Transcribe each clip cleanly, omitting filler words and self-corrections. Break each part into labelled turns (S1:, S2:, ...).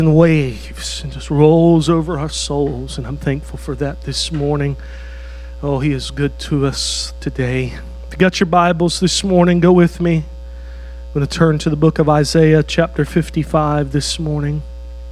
S1: and waves and just rolls over our souls, and I'm thankful for that this morning. Oh, He is good to us today. If you got your Bibles this morning, go with me. I'm going to turn to the book of Isaiah chapter 55 this morning.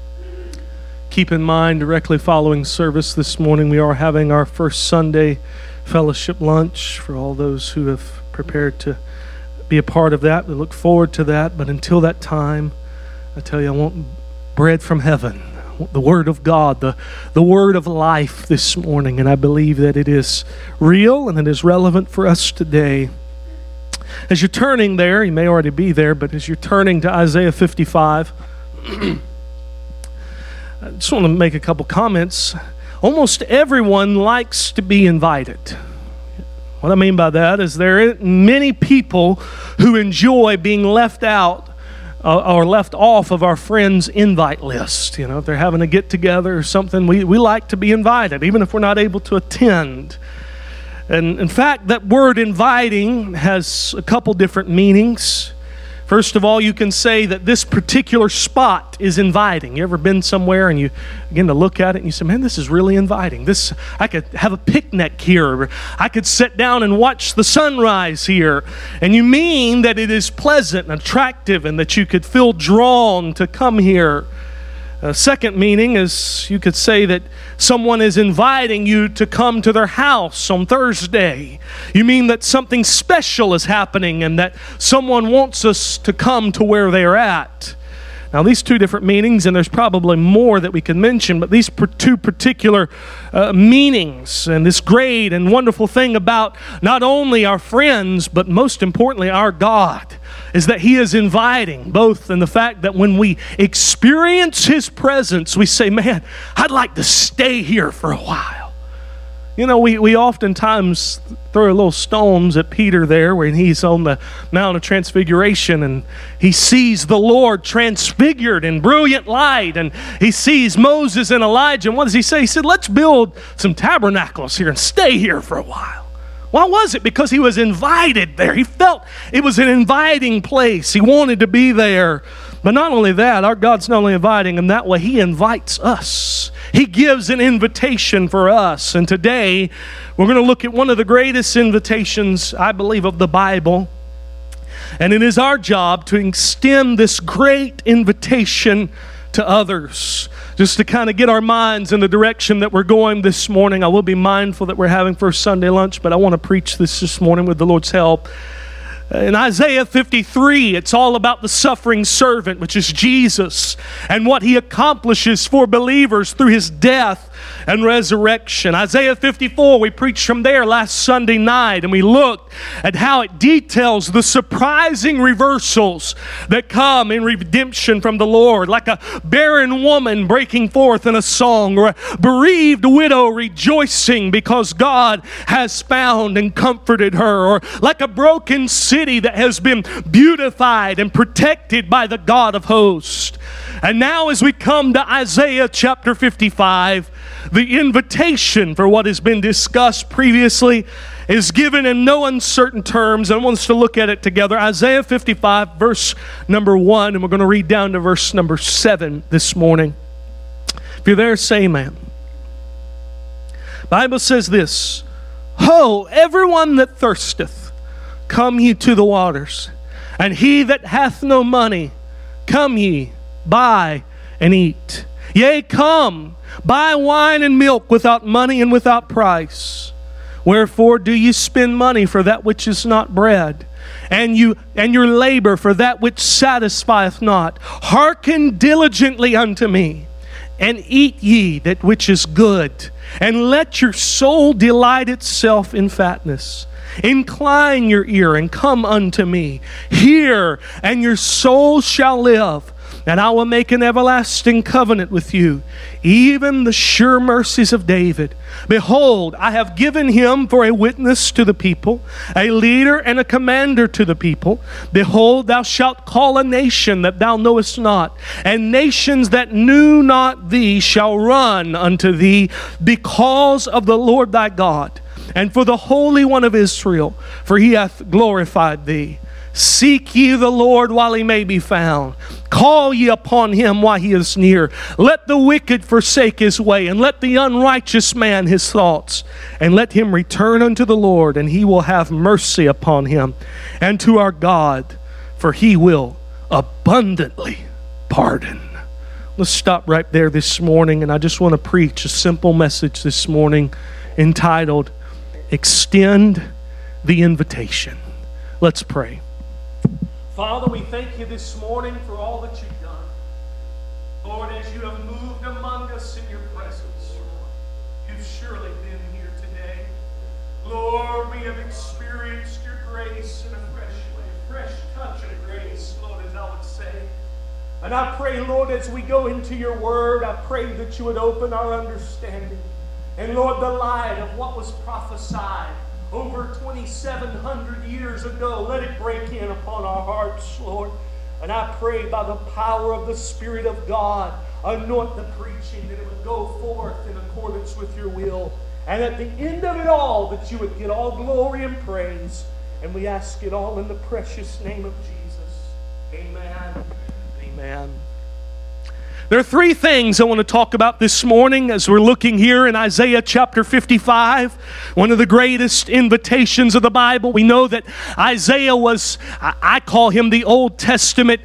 S1: Keep in mind, directly following service this morning, we are having our first Sunday fellowship lunch for all those who have prepared to be a part of that. We look forward to that, but until that time, I tell you, I want bread from heaven, the Word of God, the Word of life this morning, and I believe that it is real and it is relevant for us today. As you're turning there, you may already be there, but as you're turning to Isaiah 55, I just want to make a couple comments. Almost everyone likes to be invited. What I mean by that is there are many people who enjoy being left out or left off of our friends' invite list. You know, if they're having a get-together or something, we like to be invited, even if we're not able to attend. And in fact, that word inviting has a couple different meanings. First of all, you can say that this particular spot is inviting. You ever been somewhere and you begin to look at it and you say, man, this is really inviting. I could have a picnic here. Or I could sit down and watch the sunrise here. And you mean that it is pleasant and attractive and that you could feel drawn to come here. A second meaning is you could say that someone is inviting you to come to their house on Thursday. You mean that something special is happening and that someone wants us to come to where they're at. Now, these two different meanings, and there's probably more that we can mention, but these two particular meanings and this great and wonderful thing about not only our friends, but most importantly our God, is that He is inviting, both in the fact that when we experience His presence, we say, man, I'd like to stay here for a while. You know, we oftentimes throw little stones at Peter there when he's on the Mount of Transfiguration and he sees the Lord transfigured in brilliant light, and he sees Moses and Elijah. And what does he say? He said, let's build some tabernacles here and stay here for a while. Why was it? Because he was invited there. He felt it was an inviting place. He wanted to be there. But not only that, our God's not only inviting him that way, He invites us. He gives an invitation for us. And today, we're going to look at one of the greatest invitations, I believe, of the Bible. And it is our job to extend this great invitation to others, just to kind of get our minds in the direction that we're going this morning. I will be mindful that we're having first Sunday lunch, but I want to preach this morning with the Lord's help. In Isaiah 53, it's all about the suffering servant, which is Jesus, and what He accomplishes for believers through His death and resurrection. Isaiah 54, we preached from there last Sunday night, and we looked at how it details the surprising reversals that come in redemption from the Lord, like a barren woman breaking forth in a song, or a bereaved widow rejoicing because God has found and comforted her, or like a broken city that has been beautified and protected by the God of hosts. And now as we come to Isaiah chapter 55, the invitation for what has been discussed previously is given in no uncertain terms. I want us to look at it together. Isaiah 55, verse number 1, and we're going to read down to verse number 7 this morning. If you're there, say amen. The Bible says this, Ho, everyone that thirsteth, come ye to the waters, and he that hath no money, come ye, buy and eat. Yea, come, buy wine and milk without money and without price. Wherefore do ye spend money for that which is not bread, and your labor for that which satisfieth not? Hearken diligently unto me, and eat ye that which is good, and let your soul delight itself in fatness. Incline your ear and come unto me. Hear, and your soul shall live. And I will make an everlasting covenant with you, even the sure mercies of David. Behold, I have given him for a witness to the people, a leader and a commander to the people. Behold, thou shalt call a nation that thou knowest not, and nations that knew not thee shall run unto thee, because of the Lord thy God, and for the Holy One of Israel, for He hath glorified thee. Seek ye the Lord while he may be found. Call ye upon him while he is near. Let the wicked forsake his way, and let the unrighteous man his thoughts. And let him return unto the Lord, and he will have mercy upon him, and to our God, for he will abundantly pardon. Let's stop right there this morning, and I just want to preach a simple message this morning entitled, Extend the Invitation. Let's pray. Father, we thank you this morning for all that you've done. Lord, as you have moved among us in your presence, you've surely been here today. Lord, we have experienced your grace in a fresh way, a fresh touch of grace, Lord, as I would say. And I pray, Lord, as we go into your word, I pray that you would open our understanding. And Lord, the light of what was prophesied over 2,700 years ago, let it break in upon our hearts, Lord. And I pray by the power of the Spirit of God, anoint the preaching, that it would go forth in accordance with your will. And at the end of it all, that you would get all glory and praise. And we ask it all in the precious name of Jesus. Amen. Amen. There are three things I want to talk about this morning as we're looking here in Isaiah chapter 55, one of the greatest invitations of the Bible. We know that Isaiah was, I call him the Old Testament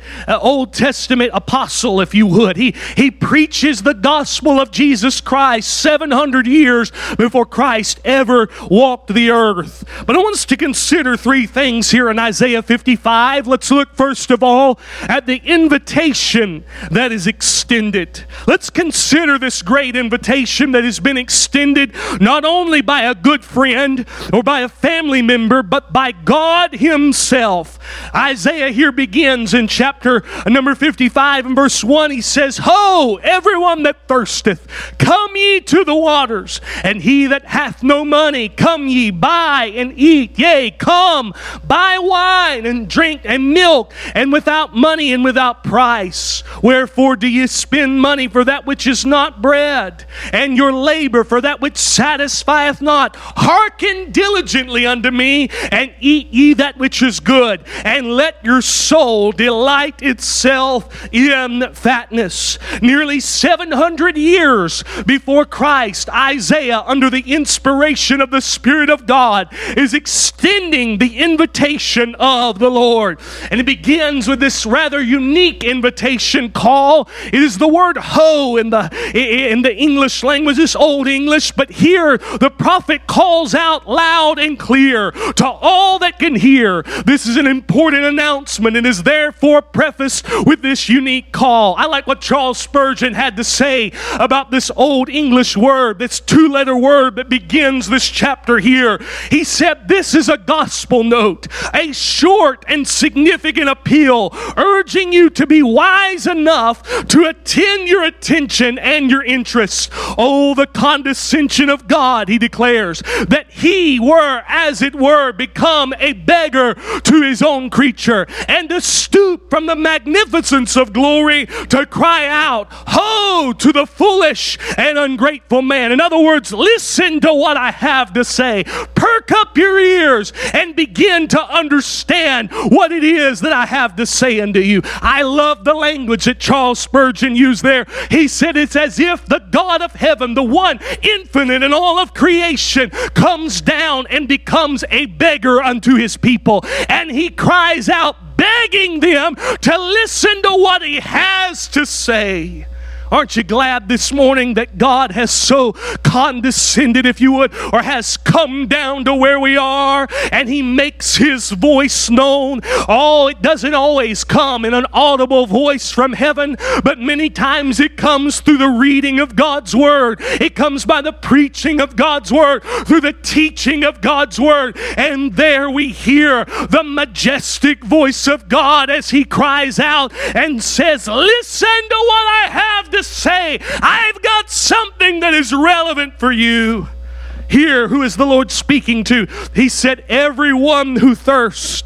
S1: apostle, if you would. He preaches the gospel of Jesus Christ 700 years before Christ ever walked the earth. But I want us to consider three things here in Isaiah 55. Let's look first of all at the invitation that is extended. Let's consider this great invitation that has been extended not only by a good friend or by a family member, but by God himself. Isaiah here begins in chapter number 55 and verse 1. He says, Ho, everyone that thirsteth, come ye to the waters, and he that hath no money, come ye, buy and eat. Yea, come, buy wine and drink and milk, and without money and without price. Wherefore do ye spend money for that which is not bread, and your labor for that which satisfieth not? Hearken diligently unto me, and eat ye that which is good, and let your soul delight itself in fatness. Nearly 700 years before Christ, Isaiah, under the inspiration of the Spirit of God, is extending the invitation of the Lord. And it begins with this rather unique invitation call. It is the word ho in the English language, this Old English, but here the prophet calls out loud and clear to all that can hear. This is an important announcement and is therefore prefaced with this unique call. I like what Charles Spurgeon had to say about this Old English word, this two-letter word that begins this chapter here. He said, this is a gospel note, a short and significant appeal, urging you to be wise enough to attend your attention and your interests. Oh, the condescension of God, he declares, that he were, as it were, become a beggar to his own creature, and to stoop from the magnificence of glory to cry out, ho, to the foolish and ungrateful man. In other words, listen to what I have to say. Perk up your ears and begin to understand what it is that I have to say unto you. I love the language that Charles Spurgeon used there. He said it's as if the God of heaven, the one infinite in all of creation, comes down and becomes a beggar unto his people. And he cries out, begging them to listen to what he has to say. Aren't you glad this morning that God has so condescended, if you would, or has come down to where we are, and he makes his voice known? Oh, it doesn't always come in an audible voice from heaven, but many times it comes through the reading of God's word. It comes by the preaching of God's word, through the teaching of God's word. And there we hear the majestic voice of God as he cries out and says, listen to what I have to say. I've got something that is relevant for you. Here, who is the Lord speaking to? He said, everyone who thirsts,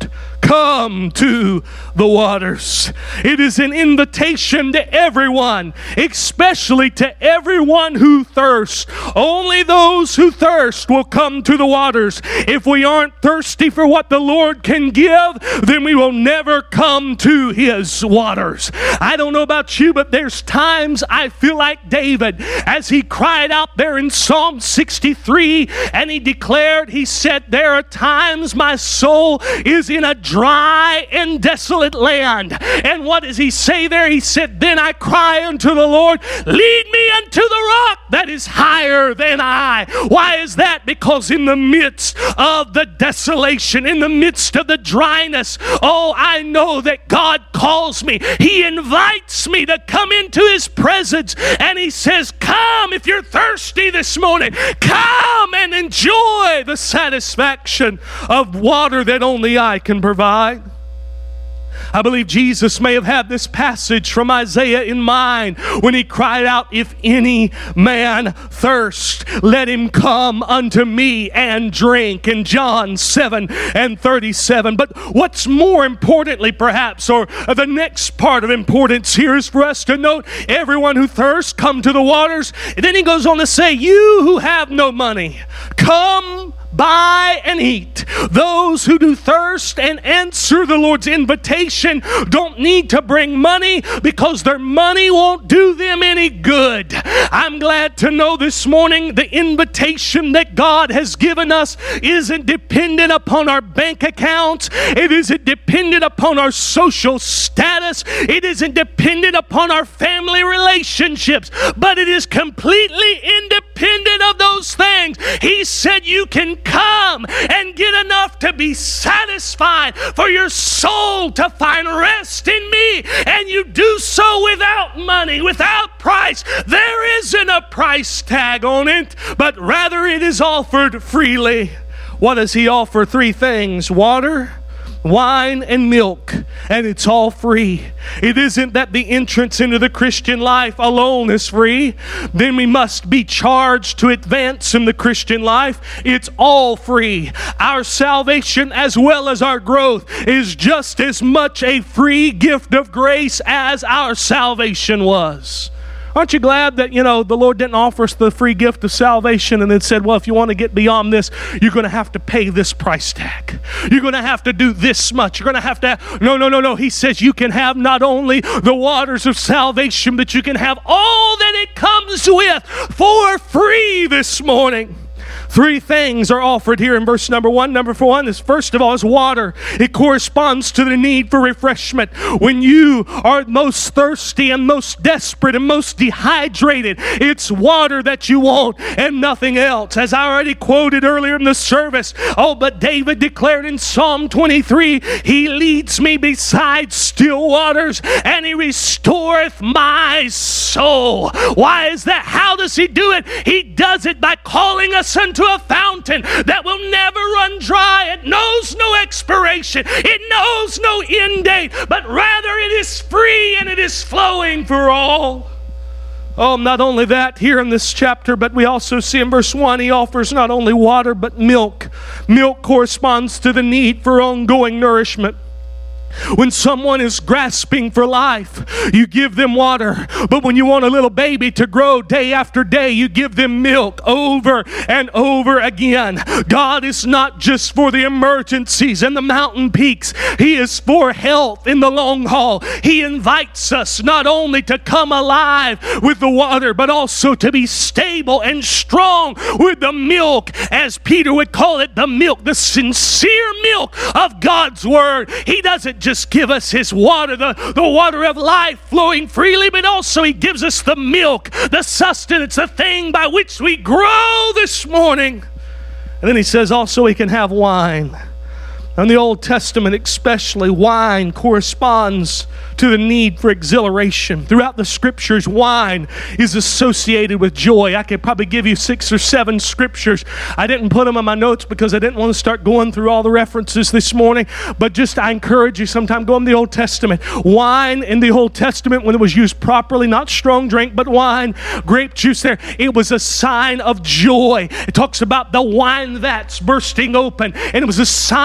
S1: come to the waters. It is an invitation to everyone, especially to everyone who thirsts. Only those who thirst will come to the waters. If we aren't thirsty for what the Lord can give, then we will never come to His waters. I don't know about you, but there's times I feel like David as he cried out there in Psalm 63, and he declared, he said, there are times my soul is in a dry and desolate land. And what does he say there? He said, then I cry unto the Lord, lead me unto the rock that is higher than I. Why is that? Because in the midst of the desolation, in the midst of the dryness, oh, I know that God calls me. He invites me to come into His presence, and He says, come if you're thirsty this morning. Come and enjoy the satisfaction of water that only I can provide. I believe Jesus may have had this passage from Isaiah in mind when He cried out, if any man thirst, let him come unto me and drink, in John 7:37. But what's more importantly perhaps, or the next part of importance here, is for us to note, everyone who thirsts, come to the waters. And then He goes on to say, you who have no money, come buy and eat. Those who do thirst and answer the Lord's invitation don't need to bring money, because their money won't do them any good. I'm glad to know this morning the invitation that God has given us isn't dependent upon our bank accounts. It isn't dependent upon our social status. It isn't dependent upon our family relationships, but it is completely independent of those things. He said you can come and get enough to be satisfied, for your soul to find rest in me, and you do so without money, without price. There isn't a price tag on it, but rather it is offered freely. What does He offer? 3 things: water, wine, and milk, and it's all free. It isn't that the entrance into the Christian life alone is free. Then we must be charged to advance in the Christian life. It's all free. Our salvation as well as our growth is just as much a free gift of grace as our salvation was. Aren't you glad that, the Lord didn't offer us the free gift of salvation and then said, well, if you want to get beyond this, you're going to have to pay this price tag. You're going to have to do this much. You're going to have to... No. He says you can have not only the waters of salvation, but you can have all that it comes with for free this morning. 3 things are offered here in verse number 1. Number 1 is, first of all, is water. It corresponds to the need for refreshment. When you are most thirsty and most desperate and most dehydrated, it's water that you want and nothing else. As I already quoted earlier in the service, but David declared in Psalm 23, He leads me beside still waters, and He restoreth my soul. Why is that? How does He do it? He does it by calling us unto a fountain that will never run dry. It knows no expiration. It knows no end date, but rather it is free and it is flowing for all. Not only that here in this chapter, but we also see in verse 1, He offers not only water but milk. Milk corresponds to the need for ongoing nourishment. When someone is grasping for life, you give them water. But when you want a little baby to grow day after day, you give them milk over and over again. God is not just for the emergencies and the mountain peaks. He is for health in the long haul. He invites us not only to come alive with the water, but also to be stable and strong with the milk, as Peter would call it, the milk, the sincere milk of God's Word. He doesn't just give us His water, the water of life flowing freely, but also He gives us the milk, the sustenance, the thing by which we grow this morning. And then He says also He can have wine. In the Old Testament especially, wine corresponds to the need for exhilaration. Throughout the Scriptures, wine is associated with joy. I could probably give you 6 or 7 Scriptures. I didn't put them in my notes because I didn't want to start going through all the references this morning, but just I encourage you sometime go in the Old Testament. Wine in the Old Testament, when it was used properly, not strong drink, but wine, grape juice there, it was a sign of joy. It talks about the wine vats bursting open, and it was a sign of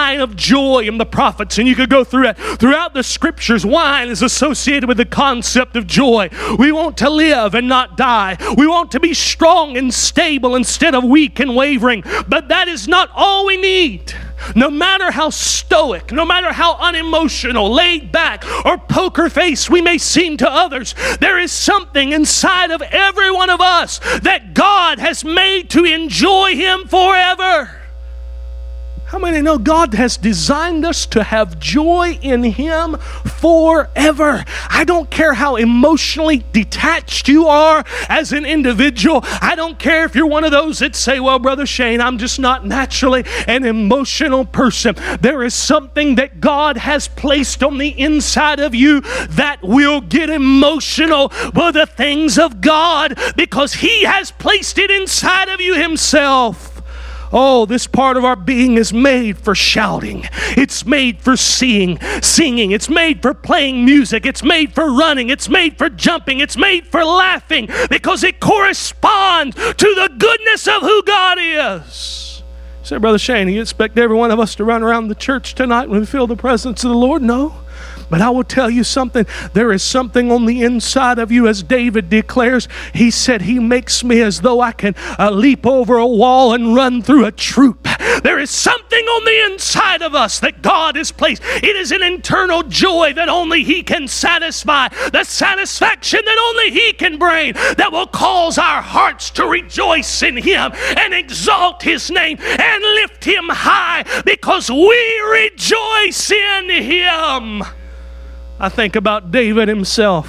S1: joy in the prophets, and you could go through it. Throughout the scriptures, wine is associated with the concept of joy. We want to live and not die. We want to be strong and stable instead of weak and wavering. But that is not all we need. No matter how stoic, no matter how unemotional, laid back, or poker faced we may seem to others, there is something inside of every one of us that God has made to enjoy Him forever. How many know God has designed us to have joy in Him forever? I don't care how emotionally detached you are as an individual. I don't care if you're one of those that say, well, Brother Shane, I'm just not naturally an emotional person. There is something that God has placed on the inside of you that will get emotional with the things of God because He has placed it inside of you Himself. Oh, this part of our being is made for shouting. It's made for singing. It's made for playing music. It's made for running. It's made for jumping. It's made for laughing because it corresponds to the goodness of who God is. You say, Brother Shane, you expect every one of us to run around the church tonight when we feel the presence of the Lord? No. But I will tell you something. There is something on the inside of you, as David declares. He said, He makes me as though I can leap over a wall and run through a troop. There is something on the inside of us that God has placed. It is an internal joy that only He can satisfy, the satisfaction that only He can bring, that will cause our hearts to rejoice in Him and exalt His name and lift Him high because we rejoice in Him. I think about David himself.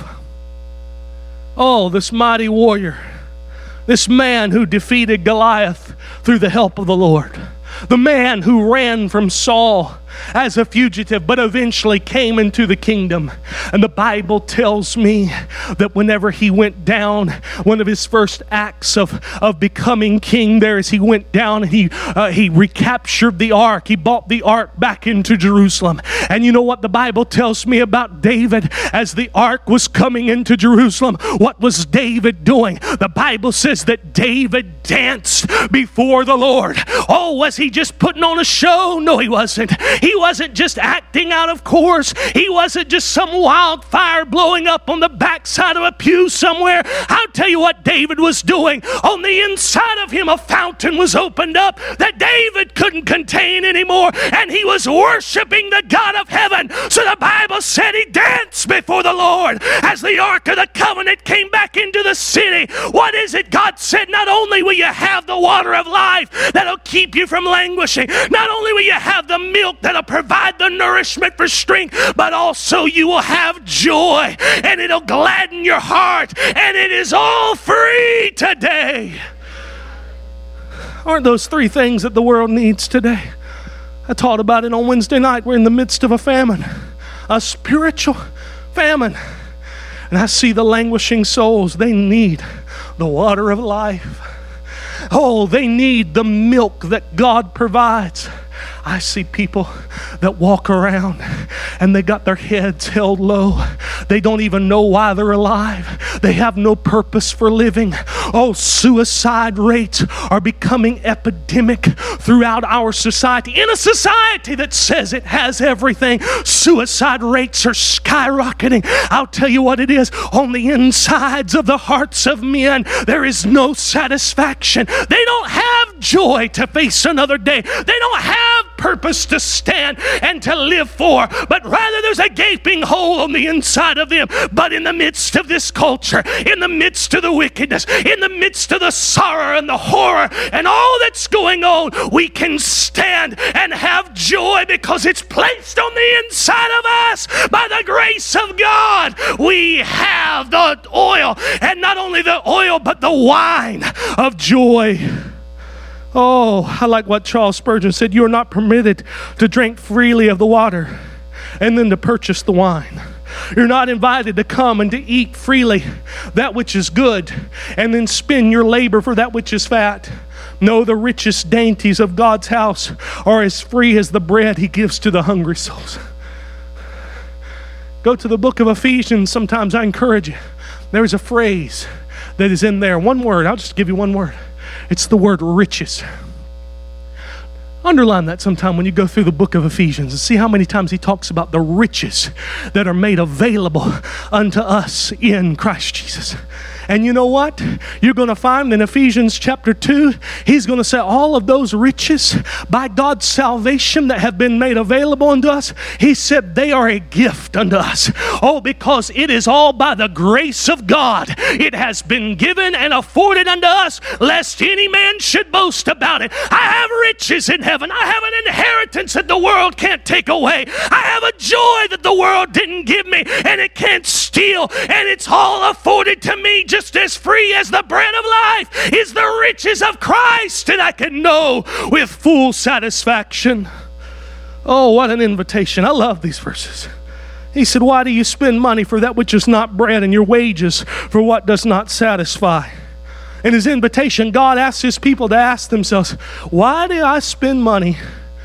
S1: Oh, this mighty warrior, this man who defeated Goliath through the help of the Lord, the man who ran from Saul as a fugitive, but eventually came into the kingdom. And the Bible tells me that whenever he went down, one of his first acts of becoming king there is he went down and he recaptured the ark. He brought the ark back into Jerusalem. And you know what the Bible tells me about David as the ark was coming into Jerusalem? What was David doing? The Bible says that David danced before the Lord. Oh, was he just putting on a show? No, he wasn't. He wasn't just acting out of course. He wasn't just some wildfire blowing up on the backside of a pew somewhere. I'll tell you what David was doing. On the inside of him, a fountain was opened up that David couldn't contain anymore, and he was worshiping the God of heaven. So the Bible said he danced before the Lord as the Ark of the Covenant came back into the city. What is it? God said, not only will you have the water of life that'll keep you from languishing, not only will you have the milk that'll provide the nourishment for strength, but also you will have joy, and it'll gladden your heart, and it is all free today. Aren't those three things that the world needs today? I taught about it on Wednesday night. We're in the midst of a famine, a spiritual famine. And I see the languishing souls. They need the water of life. Oh, they need the milk that God provides. I see people that walk around and they got their heads held low. They don't even know why they're alive. They have no purpose for living. Oh, suicide rates are becoming epidemic throughout our society. In a society that says it has everything, suicide rates are skyrocketing. I'll tell you what it is. On the insides of the hearts of men, there is no satisfaction. They don't have joy to face another day. They don't have purpose to stand and to live for, but rather there's a gaping hole on the inside of them. But in the midst of this culture, in the midst of the wickedness, in the midst of the sorrow and the horror and all that's going on, we can stand and have joy because it's placed on the inside of us by the grace of God. We have the oil, and not only the oil, but the wine of joy. Oh, I like what Charles Spurgeon said. You are not permitted to drink freely of the water and then to purchase the wine. You're not invited to come and to eat freely that which is good and then spend your labor for that which is fat. No, the richest dainties of God's house are as free as the bread He gives to the hungry souls. Go to the book of Ephesians. Sometimes I encourage you. There's a phrase that is in there. One word. I'll just give you one word. It's the word riches. Underline that sometime when you go through the book of Ephesians and see how many times he talks about the riches that are made available unto us in Christ Jesus. And you know what? You're going to find in Ephesians chapter 2, he's going to say all of those riches by God's salvation that have been made available unto us, he said they are a gift unto us. Oh, because it is all by the grace of God. It has been given and afforded unto us, lest any man should boast about it. I have riches in heaven. I have an inheritance that the world can't take away. I have a joy that the world didn't give me and it can't steal. And it's all afforded to me just as free as the bread of life is the riches of Christ, and I can know with full satisfaction. Oh, what an invitation. I love these verses. He said, why do you spend money for that which is not bread, and your wages for what does not satisfy? In his invitation, God asks his people to ask themselves, why do I spend money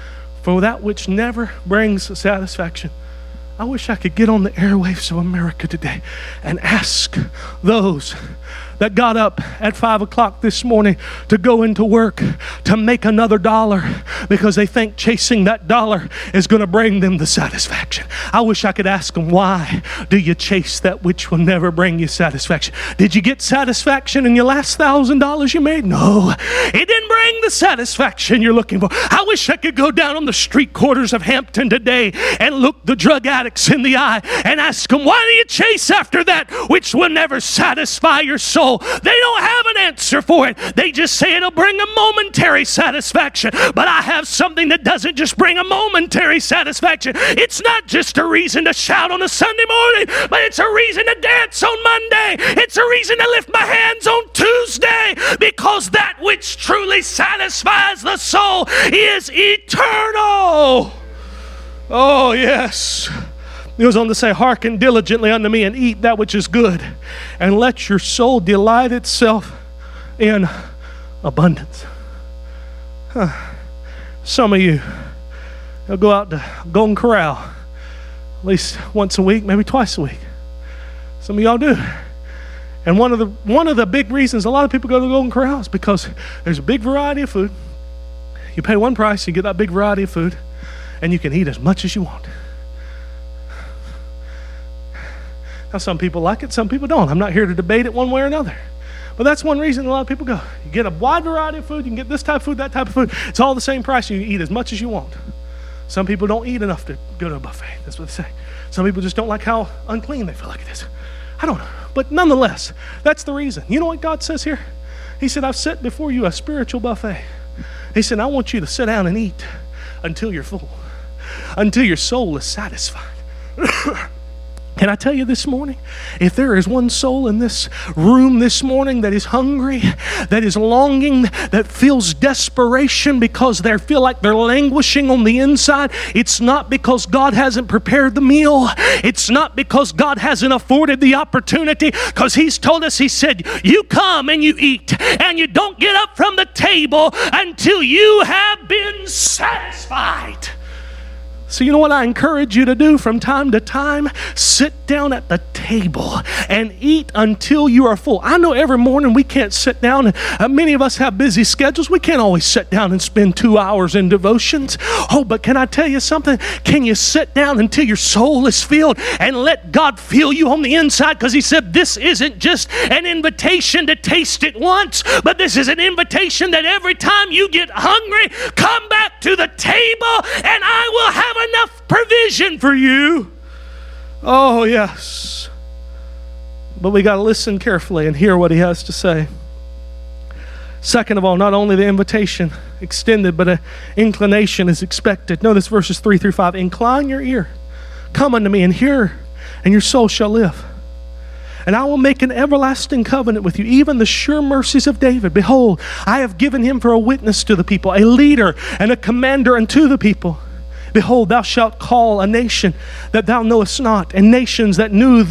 S1: for that which never brings satisfaction? I wish I could get on the airwaves of America today and ask those that got up at 5 o'clock this morning to go into work to make another dollar because they think chasing that dollar is going to bring them the satisfaction. I wish I could ask them, why do you chase that which will never bring you satisfaction? Did you get satisfaction in your last $1,000 you made? No, it didn't bring the satisfaction you're looking for. I wish I could go down on the street corners of Hampton today and look the drug addicts in the eye and ask them, why do you chase after that which will never satisfy your soul? They don't have an answer for it. They just say it'll bring a momentary satisfaction. But I have something that doesn't just bring a momentary satisfaction. It's not just a reason to shout on a Sunday morning, but it's a reason to dance on Monday. It's a reason to lift my hands on Tuesday, because that which truly satisfies the soul is eternal. Oh, yes. He goes on to say, hearken diligently unto me and eat that which is good, and let your soul delight itself in abundance. Some of you, you'll go out to Golden Corral at least once a week, maybe twice a week. Some of y'all do. And one of the big reasons a lot of people go to Golden Corral is because there's a big variety of food. You pay one price, you get that big variety of food, and you can eat as much as you want. Now, some people like it, some people don't. I'm not here to debate it one way or another. But that's one reason a lot of people go. You get a wide variety of food. You can get this type of food, that type of food. It's all the same price. You can eat as much as you want. Some people don't eat enough to go to a buffet. That's what they say. Some people just don't like how unclean they feel like it is. I don't know. But nonetheless, that's the reason. You know what God says here? He said, I've set before you a spiritual buffet. He said, I want you to sit down and eat until you're full, until your soul is satisfied. Can I tell you this morning, if there is one soul in this room this morning that is hungry, that is longing, that feels desperation because they feel like they're languishing on the inside, it's not because God hasn't prepared the meal. It's not because God hasn't afforded the opportunity, because He's told us, He said, you come and you eat, and you don't get up from the table until you have been satisfied. So you know what I encourage you to do from time to time? Sit down at the table and eat until you are full. I know every morning we can't sit down, and many of us have busy schedules. We can't always sit down and spend 2 hours in devotions. Oh, but can I tell you something? Can you sit down until your soul is filled and let God fill you on the inside? Because He said this isn't just an invitation to taste it once, but this is an invitation that every time you get hungry, come back to the table and I will have enough provision for you. Oh, yes. But we got to listen carefully and hear what He has to say. Second of all, not only the invitation extended, but an inclination is expected. Notice verses 3 through 5. Incline your ear. Come unto me and hear, and your soul shall live. And I will make an everlasting covenant with you, even the sure mercies of David. Behold, I have given him for a witness to the people, a leader and a commander unto the people. Behold, thou shalt call a nation that thou knowest not, and nations that knew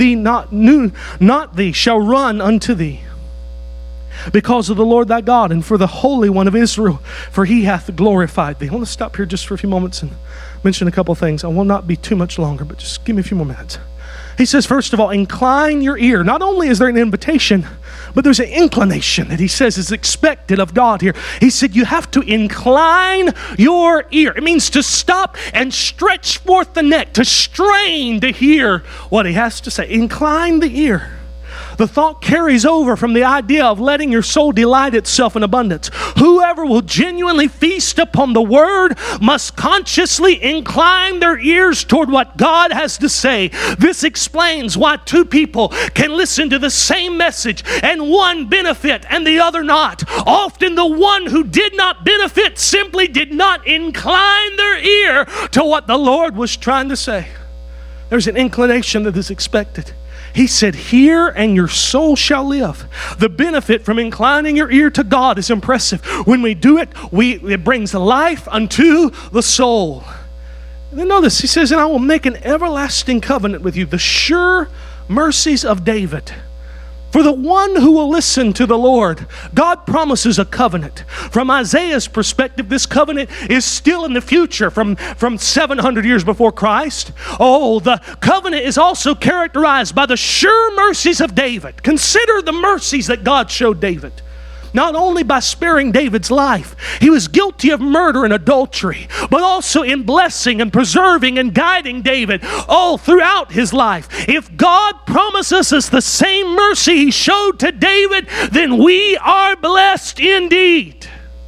S1: not thee shall run unto thee, because of the Lord thy God, and for the Holy One of Israel, for He hath glorified thee. I want to stop here just for a few moments and mention a couple of things. I will not be too much longer, but just give me a few more minutes. He says, first of all, incline your ear. Not only is there an invitation, but there's an inclination that he says is expected of God here. He said you have to incline your ear. It means to stop and stretch forth the neck, to strain to hear what he has to say. Incline the ear. The thought carries over from the idea of letting your soul delight itself in abundance. Whoever will genuinely feast upon the word must consciously incline their ears toward what God has to say. This explains why two people can listen to the same message and one benefit and the other not. Often the one who did not benefit simply did not incline their ear to what the Lord was trying to say. There's an inclination that is expected. He said, hear and your soul shall live. The benefit from inclining your ear to God is impressive. When we do it, it brings life unto the soul. And then notice, he says, and I will make an everlasting covenant with you, the sure mercies of David. For the one who will listen to the Lord, God promises a covenant. From Isaiah's perspective, this covenant is still in the future from 700 years before Christ. Oh, the covenant is also characterized by the sure mercies of David. Consider the mercies that God showed David. Not only by sparing David's life, he was guilty of murder and adultery, but also in blessing and preserving and guiding David all throughout his life. If God promises us the same mercy he showed to David, then we are blessed indeed.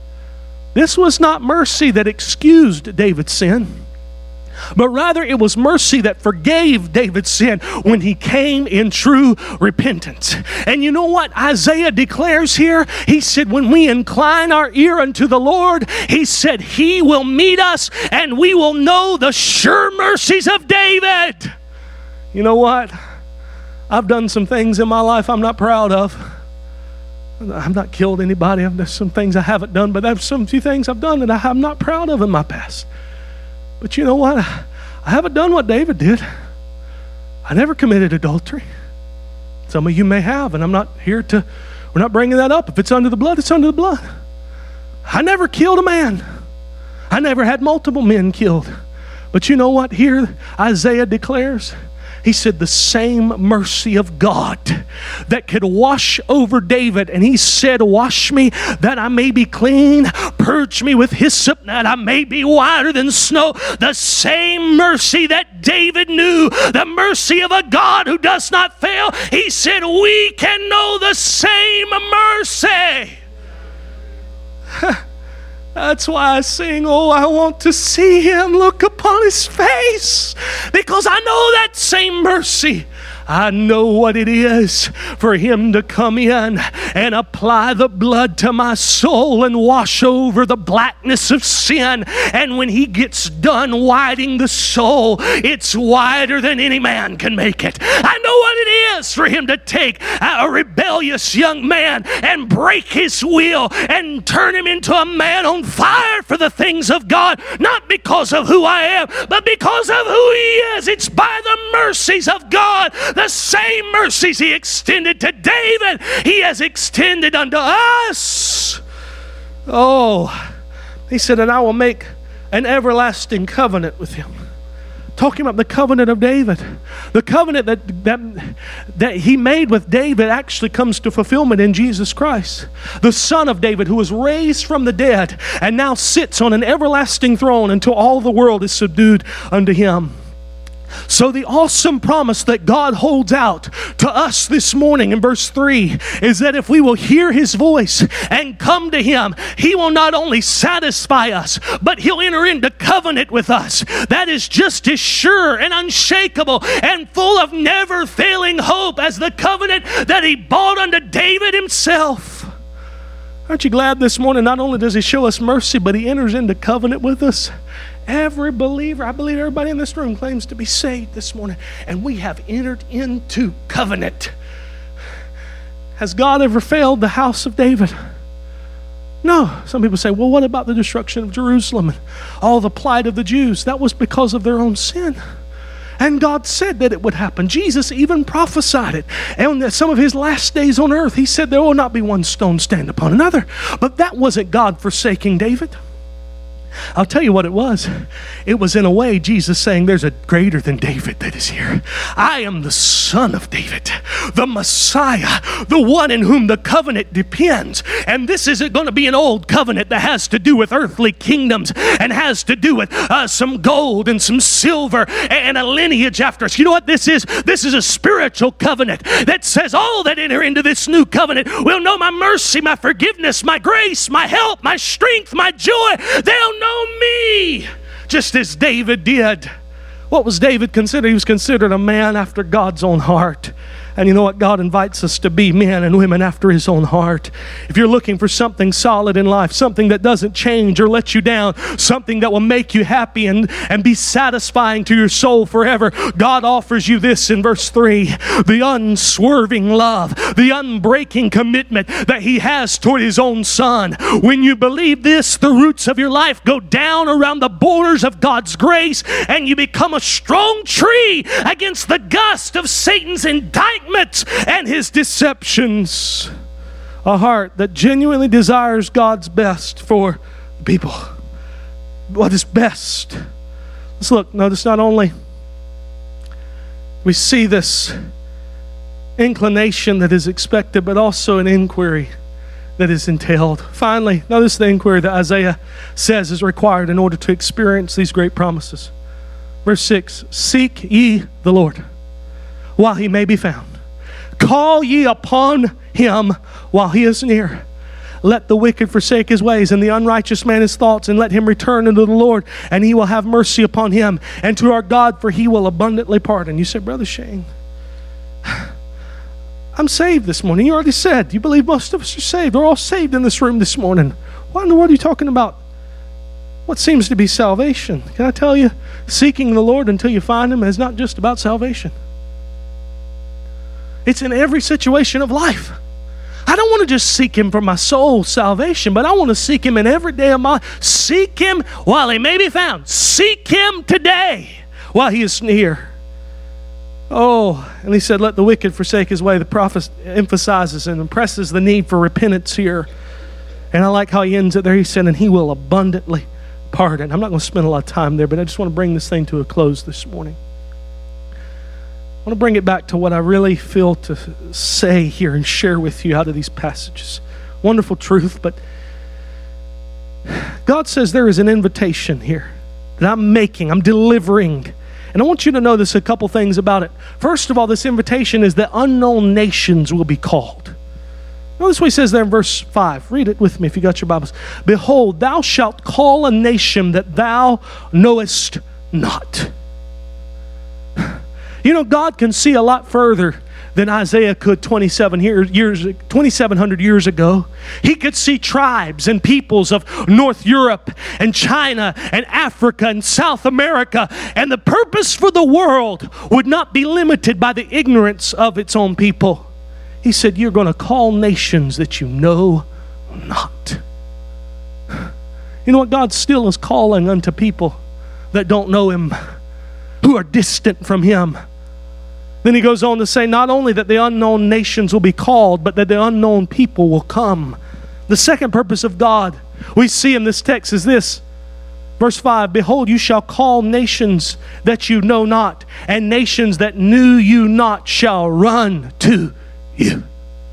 S1: This was not mercy that excused David's sin, but rather it was mercy that forgave David's sin when he came in true repentance. And you know what Isaiah declares here? He said, when we incline our ear unto the Lord, he said, he will meet us and we will know the sure mercies of David. You know what? I've done some things in my life I'm not proud of. I've not killed anybody. There's some things I haven't done, but there's some few things I've done that I'm not proud of in my past. But you know what? I haven't done what David did. I never committed adultery. Some of you may have, and we're not bringing that up. If it's under the blood, it's under the blood. I never killed a man. I never had multiple men killed. But you know what here Isaiah declares? He said the same mercy of God that could wash over David. And he said, wash me that I may be clean. Purge me with hyssop that I may be whiter than snow. The same mercy that David knew, the mercy of a God who does not fail. He said, we can know the same mercy. That's why I sing, oh, I want to see him, look upon his face, because I know that same mercy. I know what it is for him to come in and apply the blood to my soul and wash over the blackness of sin. And when he gets done whiting the soul, it's whiter than any man can make it. I know what it is for him to take a rebellious young man and break his will and turn him into a man on fire for the things of God, not because of who I am, but because of who he is. It's by the mercies of God. The same mercies he extended to David, he has extended unto us. Oh, he said, and I will make an everlasting covenant with him. Talking about the covenant of David. The covenant that he made with David actually comes to fulfillment in Jesus Christ, the Son of David, who was raised from the dead and now sits on an everlasting throne until all the world is subdued unto him. So the awesome promise that God holds out to us this morning in verse 3 is that if we will hear his voice and come to him, he will not only satisfy us, but he'll enter into covenant with us. That is just as sure and unshakable and full of never failing hope as the covenant that he bought unto David himself. Aren't you glad this morning? Not only does he show us mercy, but he enters into covenant with us. Every believer, I believe everybody in this room claims to be saved this morning, and we have entered into covenant. Has God ever failed the house of David? No. Some people say, well, what about the destruction of Jerusalem and all the plight of the Jews? That was because of their own sin. And God said that it would happen. Jesus even prophesied it. And on some of his last days on earth, he said there will not be one stone stand upon another. But that wasn't God forsaking David. I'll tell you what it was. It was in a way Jesus saying there's a greater than David that is here. I am the son of David, the Messiah, the one in whom the covenant depends. And this isn't going to be an old covenant that has to do with earthly kingdoms and has to do with some gold and some silver and a lineage after us. You know what this is? This is a spiritual covenant that says all that enter into this new covenant will know my mercy, my forgiveness, my grace, my help, my strength, my joy. They'll know me, just as David did. What was David considered? He was considered a man after God's own heart. And you know what? God invites us to be men and women after His own heart. If you're looking for something solid in life, something that doesn't change or let you down, something that will make you happy and be satisfying to your soul forever, God offers you this in verse 3. The unswerving love, the unbreaking commitment that He has toward His own Son. When you believe this, the roots of your life go down around the borders of God's grace, and you become a strong tree against the gust of Satan's indictment and his deceptions. A heart that genuinely desires God's best for people. What is best? Let's look. Notice not only we see this inclination that is expected, but also an inquiry that is entailed. Finally, notice the inquiry that Isaiah says is required in order to experience these great promises. Verse 6, seek ye the Lord while He may be found. Call ye upon Him while He is near. Let the wicked forsake his ways, and the unrighteous man his thoughts, and let him return unto the Lord, and He will have mercy upon him, and to our God, for He will abundantly pardon. You said, Brother Shane, I'm saved this morning. You already said, you believe most of us are saved. We're all saved in this room this morning. What in the world are you talking about? What seems to be salvation? Can I tell you, seeking the Lord until you find Him is not just about salvation. It's in every situation of life. I don't want to just seek Him for my soul's salvation, but I want to seek Him in every day of my life. Seek Him while He may be found. Seek Him today while He is near. Oh, and He said, let the wicked forsake his way. The prophet emphasizes and impresses the need for repentance here. And I like how he ends it there. He said, and He will abundantly pardon. I'm not going to spend a lot of time there, but I just want to bring this thing to a close this morning. I want to bring it back to what I really feel to say here and share with you out of these passages. Wonderful truth, but God says there is an invitation here that I'm making, I'm delivering. And I want you to know this, a couple things about it. First of all, this invitation is that unknown nations will be called. Notice what He says there in verse 5. Read it with me if you got your Bibles. Behold, thou shalt call a nation that thou knowest not. You know, God can see a lot further than Isaiah could 2,700 years ago. He could see tribes and peoples of North Europe and China and Africa and South America. And the purpose for the world would not be limited by the ignorance of its own people. He said, you're going to call nations that you know not. You know what? God still is calling unto people that don't know Him, who are distant from Him. Then He goes on to say not only that the unknown nations will be called, but that the unknown people will come. The second purpose of God we see in this text is this. Verse 5, behold, you shall call nations that you know not, and nations that knew you not shall run to you.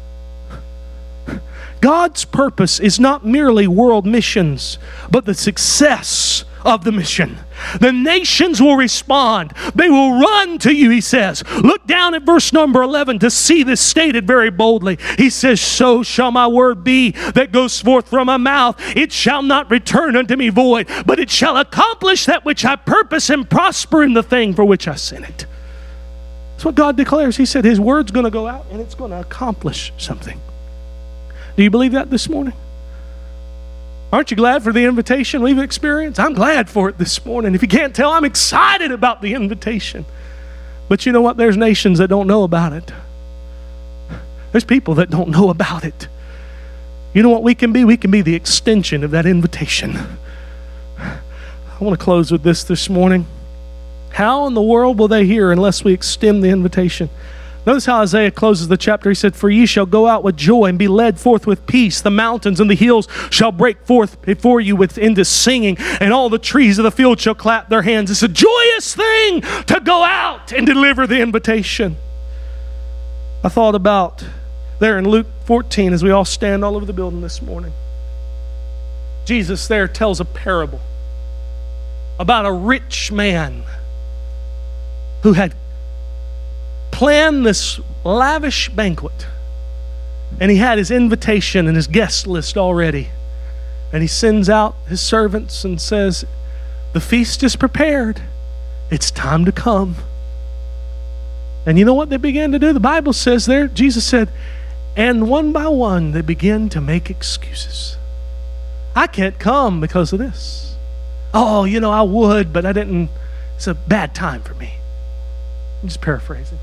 S1: God's purpose is not merely world missions, but the success of the mission. The nations will respond. They will run to you, He says. Look down at verse number 11 to see this stated very boldly. He says, so shall my word be that goes forth from my mouth. It shall not return unto me void, but it shall accomplish that which I purpose and prosper in the thing for which I sent it. That's what God declares. He said His word's going to go out and it's going to accomplish something. Do you believe that this morning? Aren't you glad for the invitation we've experienced? I'm glad for it this morning. If you can't tell, I'm excited about the invitation. But you know what? There's nations that don't know about it. There's people that don't know about it. You know what we can be? We can be the extension of that invitation. I want to close with this morning. How in the world will they hear unless we extend the invitation? Notice how Isaiah closes the chapter. He said, "For ye shall go out with joy and be led forth with peace. The mountains and the hills shall break forth before you into singing, and all the trees of the field shall clap their hands." It's a joyous thing to go out and deliver the invitation. I thought about there in Luke 14 as we all stand all over the building this morning. Jesus there tells a parable about a rich man who had planned this lavish banquet, and he had his invitation and his guest list already, and he sends out his servants and says, "The feast is prepared, it's time to come." And you know what they began to do? The Bible says there, Jesus said, and one by one they began to make excuses. "I can't come because of this. Oh, I would, but I didn't. It's a bad time for me." I'm just paraphrasing.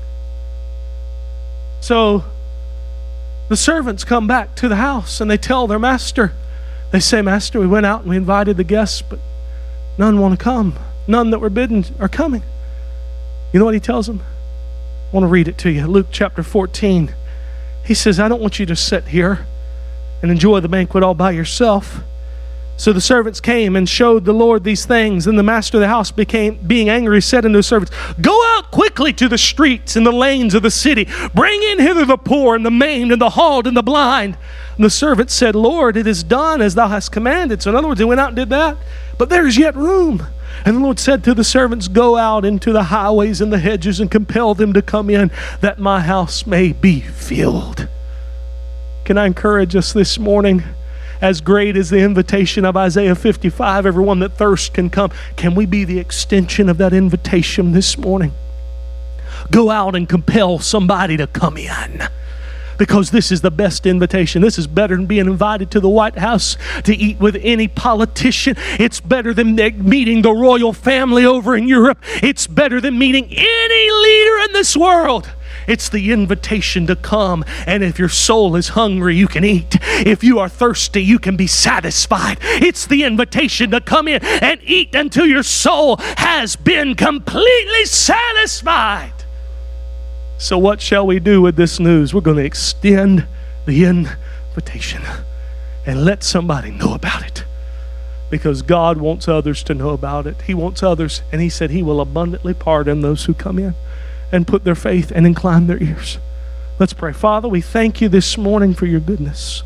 S1: So the servants come back to the house and they tell their master. They say, "Master, we went out and we invited the guests, but none want to come. None that were bidden are coming." You know what he tells them? I want to read it to you. Luke chapter 14. He says, "I don't want you to sit here and enjoy the banquet all by yourself." So the servants came and showed the Lord these things. And the master of the house, being angry, said unto the servants, "Go out quickly to the streets and the lanes of the city. Bring in hither the poor and the maimed and the halt and the blind." And the servants said, "Lord, it is done as thou hast commanded." So in other words, they went out and did that. "But there is yet room." And the Lord said to the servants, "Go out into the highways and the hedges and compel them to come in, that my house may be filled." Can I encourage us this morning? As great as the invitation of Isaiah 55, everyone that thirsts can come. Can we be the extension of that invitation this morning? Go out and compel somebody to come in. Because this is the best invitation. This is better than being invited to the White House to eat with any politician. It's better than meeting the royal family over in Europe. It's better than meeting any leader in this world. It's the invitation to come, and if your soul is hungry, you can eat. If you are thirsty, you can be satisfied. It's the invitation to come in and eat until your soul has been completely satisfied. So what shall we do with this news? We're going to extend the invitation and let somebody know about it, because God wants others to know about it. He wants others, and He said He will abundantly pardon those who come in and put their faith and incline their ears. Let's pray. Father, we thank you this morning for your goodness.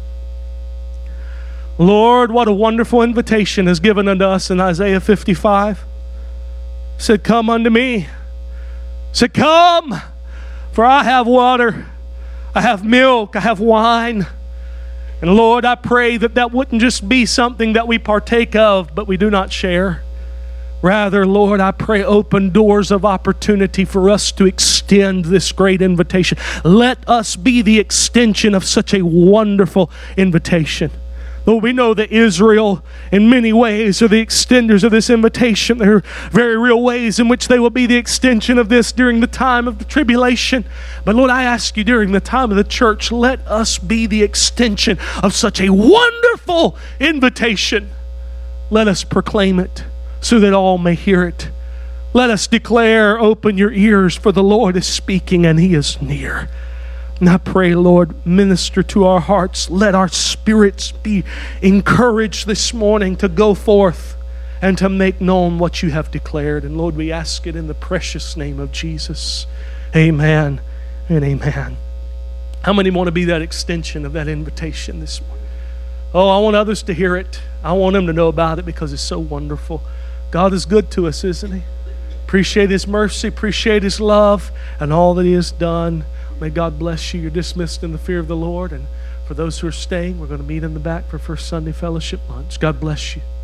S1: Lord, what a wonderful invitation is given unto us in Isaiah 55. He said, "Come unto me." He said, "Come, for I have water, I have milk, I have wine." And Lord, I pray that that wouldn't just be something that we partake of, but we do not share. Rather, Lord, I pray open doors of opportunity for us to extend this great invitation. Let us be the extension of such a wonderful invitation. Lord, we know that Israel in many ways are the extenders of this invitation. There are very real ways in which they will be the extension of this during the time of the tribulation. But Lord, I ask you during the time of the church, let us be the extension of such a wonderful invitation. Let us proclaim it so that all may hear it. Let us declare, "Open your ears, for the Lord is speaking and He is near." And I pray, Lord, minister to our hearts. Let our spirits be encouraged this morning to go forth and to make known what you have declared. And Lord, we ask it in the precious name of Jesus. Amen and amen. How many want to be that extension of that invitation this morning? Oh, I want others to hear it. I want them to know about it because it's so wonderful. God is good to us, isn't He? Appreciate His mercy, appreciate His love, and all that He has done. May God bless you. You're dismissed in the fear of the Lord. And for those who are staying, we're going to meet in the back for First Sunday Fellowship lunch. God bless you.